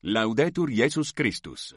Laudetur Jesus Christus.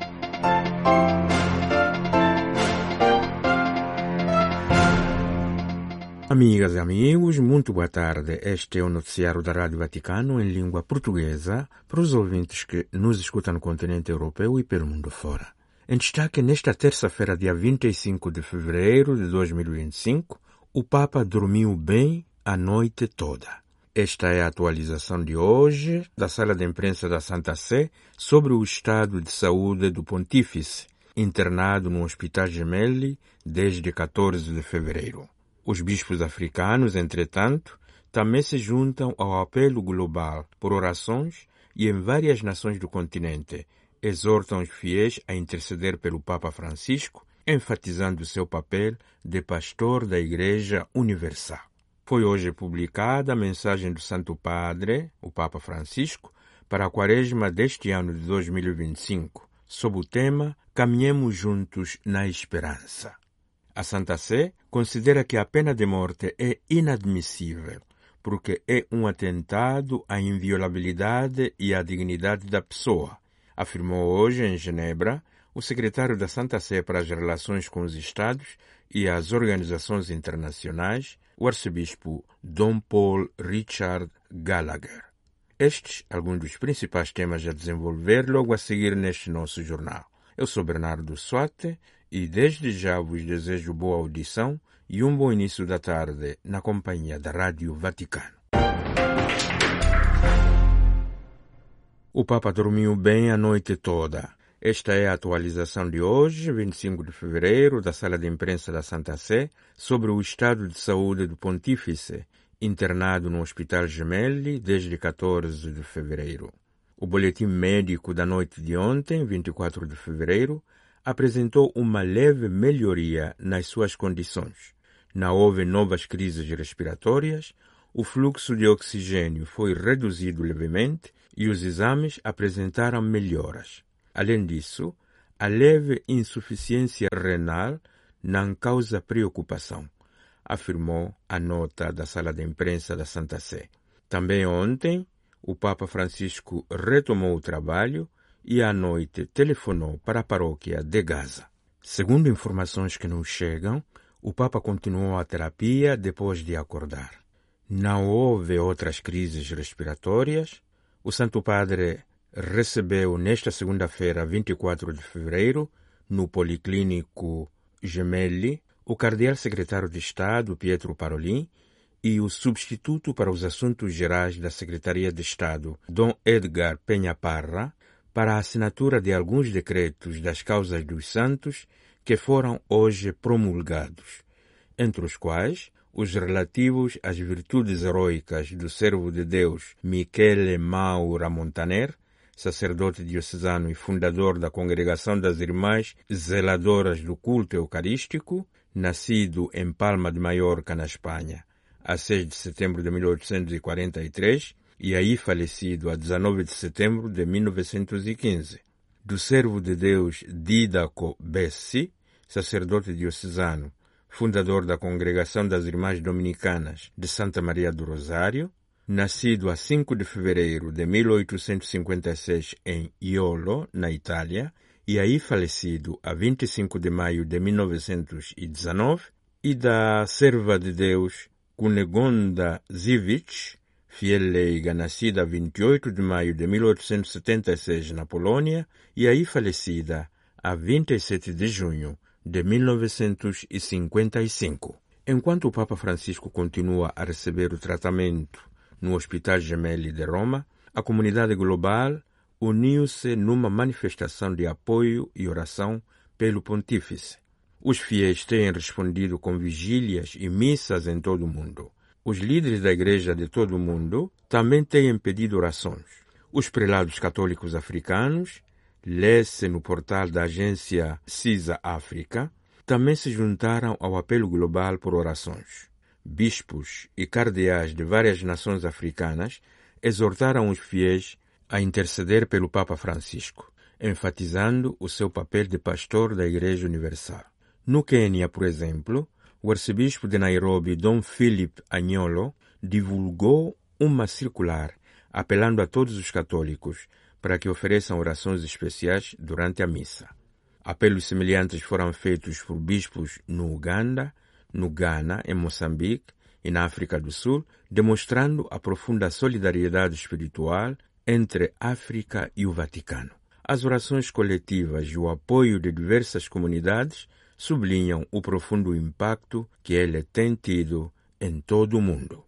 Amigas e amigos, muito boa tarde. Este é o noticiário da Rádio Vaticano em língua portuguesa para os ouvintes que nos escutam no continente europeu e pelo mundo fora. Em destaque, nesta terça-feira, dia 25 de fevereiro de 2025, o Papa dormiu bem a noite toda. Esta é a atualização de hoje da Sala de Imprensa da Santa Sé sobre o estado de saúde do Pontífice, internado no Hospital Gemelli desde 14 de fevereiro. Os bispos africanos, entretanto, também se juntam ao apelo global por orações e em várias nações do continente exortam os fiéis a interceder pelo Papa Francisco, enfatizando seu papel de pastor da Igreja Universal. Foi hoje publicada a mensagem do Santo Padre, o Papa Francisco, para a Quaresma deste ano de 2025, sob o tema Caminhemos Juntos na Esperança. A Santa Sé considera que a pena de morte é inadmissível, porque é um atentado à inviolabilidade e à dignidade da pessoa, afirmou hoje em Genebra o secretário da Santa Sé para as Relações com os Estados e as Organizações Internacionais, o arcebispo Dom Paul Richard Gallagher. Estes, alguns dos principais temas a desenvolver logo a seguir neste nosso jornal. Eu sou Bernardo Soate e desde já vos desejo boa audição e um bom início da tarde na companhia da Rádio Vaticano. O Papa dormiu bem a noite toda. Esta é a atualização de hoje, 25 de fevereiro, da Sala de Imprensa da Santa Sé, sobre o estado de saúde do Pontífice, internado no Hospital Gemelli desde 14 de fevereiro. O boletim médico da noite de ontem, 24 de fevereiro, apresentou uma leve melhoria nas suas condições. Não houve novas crises respiratórias, o fluxo de oxigênio foi reduzido levemente e os exames apresentaram melhoras. Além disso, a leve insuficiência renal não causa preocupação, afirmou a nota da Sala de Imprensa da Santa Sé. Também ontem, o Papa Francisco retomou o trabalho e à noite telefonou para a paróquia de Gaza. Segundo informações que nos chegam, o Papa continuou a terapia depois de acordar. Não houve outras crises respiratórias. O Santo Padre recebeu nesta segunda-feira, 24 de fevereiro, no Policlínico Gemelli, o cardeal secretário de Estado, Pietro Parolin, e o substituto para os assuntos gerais da Secretaria de Estado, Dom Edgar Penha Parra, para a assinatura de alguns decretos das causas dos santos que foram hoje promulgados, entre os quais os relativos às virtudes heroicas do servo de Deus Michele Maura Montaner, sacerdote diocesano e fundador da Congregação das Irmãs Zeladoras do Culto Eucarístico, nascido em Palma de Mallorca, na Espanha, a 6 de setembro de 1843 e aí falecido a 19 de setembro de 1915. Do servo de Deus Didaco Bessi, sacerdote diocesano, fundador da Congregação das Irmãs Dominicanas de Santa Maria do Rosário, nascido a 5 de fevereiro de 1856 em Iolo, na Itália, e aí falecido a 25 de maio de 1919, e da serva de Deus Cunegonda Zivic, fiel leiga, nascida a 28 de maio de 1876 na Polônia, e aí falecida a 27 de junho de 1955. Enquanto o Papa Francisco continua a receber o tratamento no Hospital Gemelli de Roma, a comunidade global uniu-se numa manifestação de apoio e oração pelo Pontífice. Os fiéis têm respondido com vigílias e missas em todo o mundo. Os líderes da Igreja de todo o mundo também têm pedido orações. Os prelados católicos africanos, lê-se no portal da agência CISA África, também se juntaram ao apelo global por orações. Bispos e cardeais de várias nações africanas exortaram os fiéis a interceder pelo Papa Francisco, enfatizando o seu papel de pastor da Igreja Universal. No Quênia, por exemplo, o arcebispo de Nairobi, Dom Philip Anyolo, divulgou uma circular apelando a todos os católicos para que ofereçam orações especiais durante a missa. Apelos semelhantes foram feitos por bispos no Uganda, no Ghana, em Moçambique e na África do Sul, demonstrando a profunda solidariedade espiritual entre África e o Vaticano. As orações coletivas e o apoio de diversas comunidades sublinham o profundo impacto que ele tem tido em todo o mundo.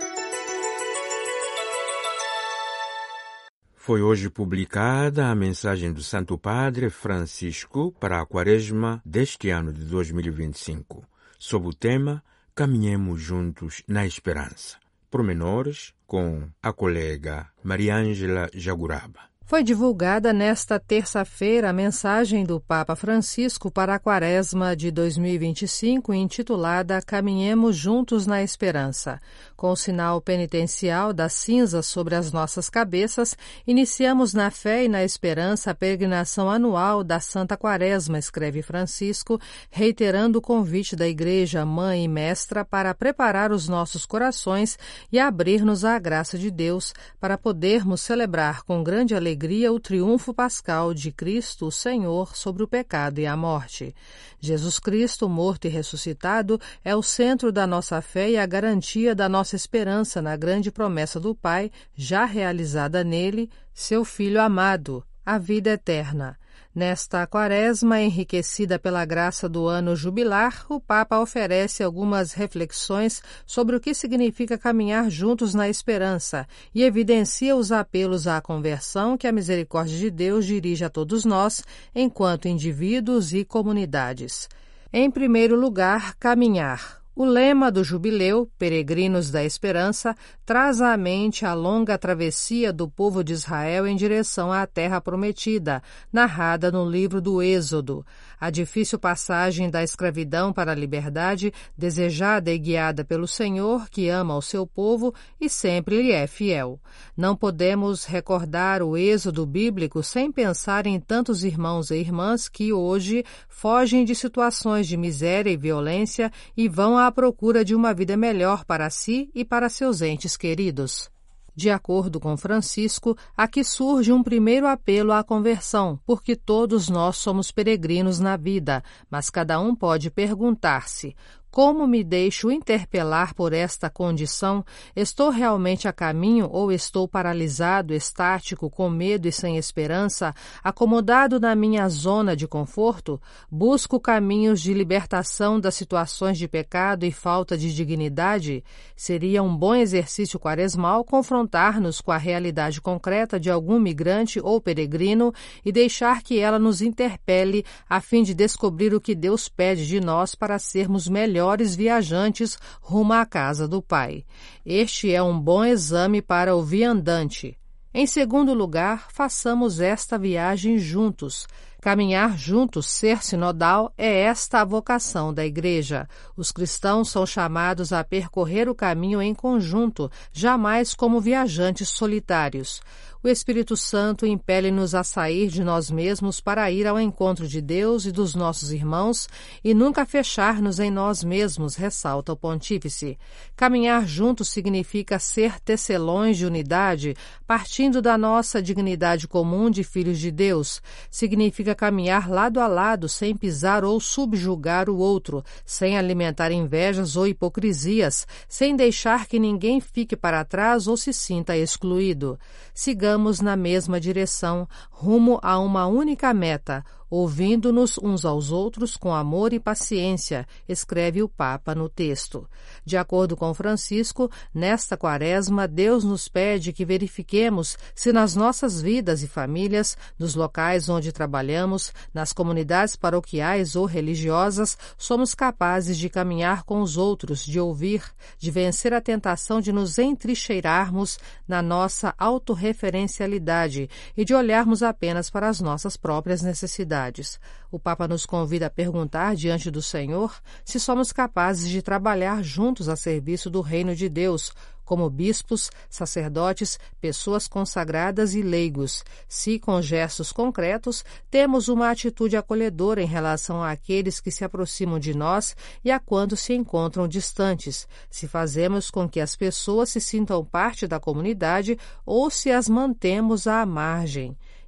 Foi hoje publicada a mensagem do Santo Padre Francisco para a Quaresma deste ano de 2025, sob o tema Caminhemos Juntos na Esperança. Pormenores com a colega Mariângela Jaguraba. Foi divulgada nesta terça-feira a mensagem do Papa Francisco para a Quaresma de 2025, intitulada Caminhemos Juntos na Esperança. Com o sinal penitencial da cinza sobre as nossas cabeças, iniciamos na fé e na esperança a peregrinação anual da Santa Quaresma, escreve Francisco, reiterando o convite da Igreja, Mãe e Mestra, para preparar os nossos corações e abrir-nos à graça de Deus, para podermos celebrar com grande alegria o triunfo pascal de Cristo, o Senhor, sobre o pecado e a morte. Jesus Cristo, morto e ressuscitado, é o centro da nossa fé e a garantia da nossa esperança na grande promessa do Pai, já realizada nele, seu Filho amado, a vida eterna. Nesta Quaresma, enriquecida pela graça do ano jubilar, o Papa oferece algumas reflexões sobre o que significa caminhar juntos na esperança e evidencia os apelos à conversão que a misericórdia de Deus dirige a todos nós, enquanto indivíduos e comunidades. Em primeiro lugar, caminhar. O lema do Jubileu, Peregrinos da Esperança, traz à mente a longa travessia do povo de Israel em direção à Terra Prometida, narrada no livro do Êxodo. A difícil passagem da escravidão para a liberdade, desejada e guiada pelo Senhor, que ama o seu povo e sempre lhe é fiel. Não podemos recordar o Êxodo bíblico sem pensar em tantos irmãos e irmãs que hoje fogem de situações de miséria e violência e vão à procura de uma vida melhor para si e para seus entes queridos. De acordo com Francisco, aqui surge um primeiro apelo à conversão, porque todos nós somos peregrinos na vida, mas cada um pode perguntar-se: como me deixo interpelar por esta condição? Estou realmente a caminho ou estou paralisado, estático, com medo e sem esperança, acomodado na minha zona de conforto? Busco caminhos de libertação das situações de pecado e falta de dignidade? Seria um bom exercício quaresmal confrontar-nos com a realidade concreta de algum migrante ou peregrino e deixar que ela nos interpele a fim de descobrir o que Deus pede de nós para sermos melhores viajantes rumo à casa do Pai. Este é um bom exame para o viandante. Em segundo lugar, façamos esta viagem juntos. Caminhar juntos, ser sinodal, é esta a vocação da Igreja. Os cristãos são chamados a percorrer o caminho em conjunto, jamais como viajantes solitários. O Espírito Santo impele-nos a sair de nós mesmos para ir ao encontro de Deus e dos nossos irmãos e nunca fechar-nos em nós mesmos, ressalta o Pontífice. Caminhar juntos significa ser tecelões de unidade, partindo da nossa dignidade comum de filhos de Deus. Significa caminhar lado a lado, sem pisar ou subjugar o outro, sem alimentar invejas ou hipocrisias, sem deixar que ninguém fique para trás ou se sinta excluído. Sigamos na mesma direção, rumo a uma única meta, ouvindo-nos uns aos outros com amor e paciência, escreve o Papa no texto. De acordo com Francisco, nesta Quaresma, Deus nos pede que verifiquemos se nas nossas vidas e famílias, nos locais onde trabalhamos, nas comunidades paroquiais ou religiosas, somos capazes de caminhar com os outros, de ouvir, de vencer a tentação de nos entrincheirarmos na nossa autorreferencialidade e de olharmos apenas para as nossas próprias necessidades. O Papa nos convida a perguntar diante do Senhor se somos capazes de trabalhar juntos a serviço do reino de Deus, como bispos, sacerdotes, pessoas consagradas e leigos, se, com gestos concretos, temos uma atitude acolhedora em relação àqueles que se aproximam de nós e a quando se encontram distantes, se fazemos com que as pessoas se sintam parte da comunidade ou se as mantemos à margem.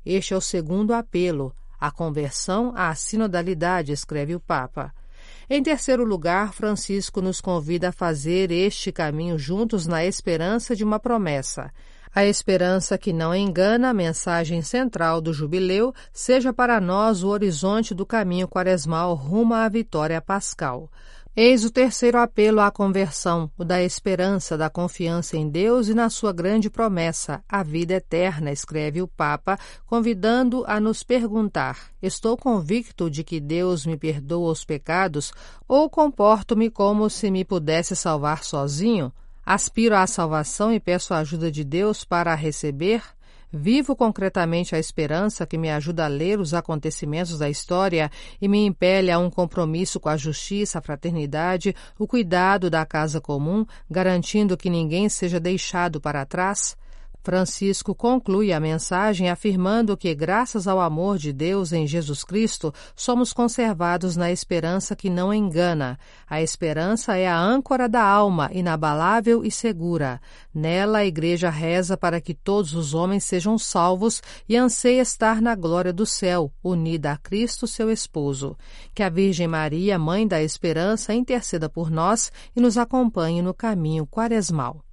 Este é o segundo apelo, a conversão à sinodalidade, escreve o Papa. Em terceiro lugar, Francisco nos convida a fazer este caminho juntos na esperança de uma promessa. A esperança que não engana, a mensagem central do jubileu, seja para nós o horizonte do caminho quaresmal rumo à vitória pascal. Eis o terceiro apelo à conversão, o da esperança, da confiança em Deus e na sua grande promessa, a vida eterna, escreve o Papa, convidando a nos perguntar: estou convicto de que Deus me perdoa os pecados ou comporto-me como se me pudesse salvar sozinho? Aspiro à salvação e peço a ajuda de Deus para a receber? Vivo concretamente a esperança que me ajuda a ler os acontecimentos da história e me impele a um compromisso com a justiça, a fraternidade, o cuidado da casa comum, garantindo que ninguém seja deixado para trás? Francisco conclui a mensagem afirmando que, graças ao amor de Deus em Jesus Cristo, somos conservados na esperança que não engana. A esperança é a âncora da alma, inabalável e segura. Nela, a Igreja reza para que todos os homens sejam salvos e anseia estar na glória do céu, unida a Cristo, seu esposo. Que a Virgem Maria, Mãe da Esperança, interceda por nós e nos acompanhe no caminho quaresmal.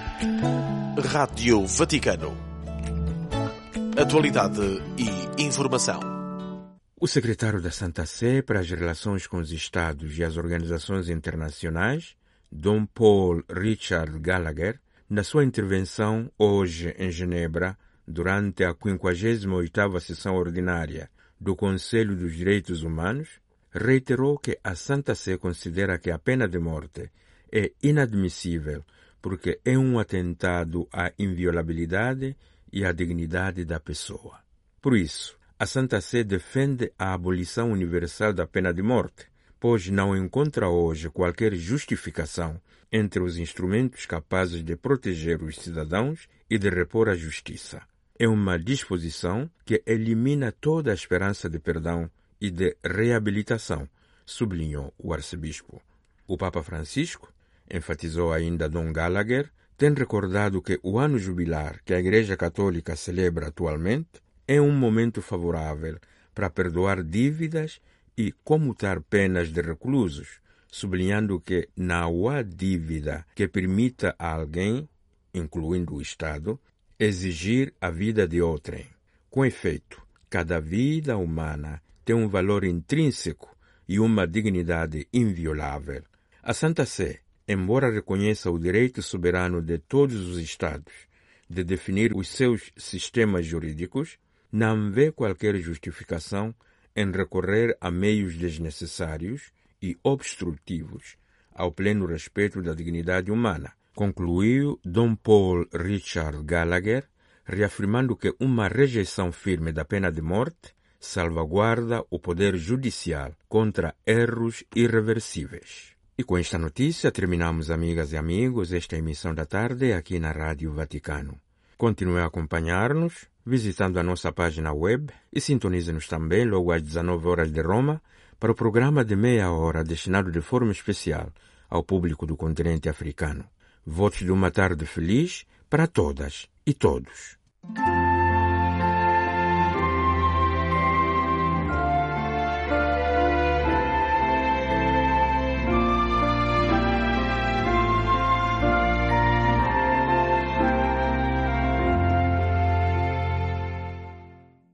Rádio Vaticano. Atualidade e informação. O secretário da Santa Sé para as relações com os Estados e as organizações internacionais, Dom Paul Richard Gallagher, na sua intervenção hoje em Genebra, durante a 58ª sessão ordinária do Conselho dos Direitos Humanos, reiterou que a Santa Sé considera que a pena de morte é inadmissível porque é um atentado à inviolabilidade e à dignidade da pessoa. Por isso, a Santa Sé defende a abolição universal da pena de morte, pois não encontra hoje qualquer justificação entre os instrumentos capazes de proteger os cidadãos e de repor a justiça. É uma disposição que elimina toda a esperança de perdão e de reabilitação, sublinhou o arcebispo. O Papa Francisco, enfatizou ainda Dom Gallagher, tem recordado que o ano jubilar que a Igreja Católica celebra atualmente é um momento favorável para perdoar dívidas e comutar penas de reclusos, sublinhando que não há dívida que permita a alguém, incluindo o Estado, exigir a vida de outrem. Com efeito, cada vida humana tem um valor intrínseco e uma dignidade inviolável. A Santa Sé, embora reconheça o direito soberano de todos os Estados de definir os seus sistemas jurídicos, não vê qualquer justificação em recorrer a meios desnecessários e obstrutivos ao pleno respeito da dignidade humana, concluiu Dom Paul Richard Gallagher, reafirmando que uma rejeição firme da pena de morte salvaguarda o poder judicial contra erros irreversíveis. E com esta notícia terminamos, amigas e amigos, esta emissão da tarde aqui na Rádio Vaticano. Continue a acompanhar-nos, visitando a nossa página web e sintonize-nos também logo às 19 horas de Roma para o programa de meia hora destinado de forma especial ao público do continente africano. Votos de uma tarde feliz para todas e todos.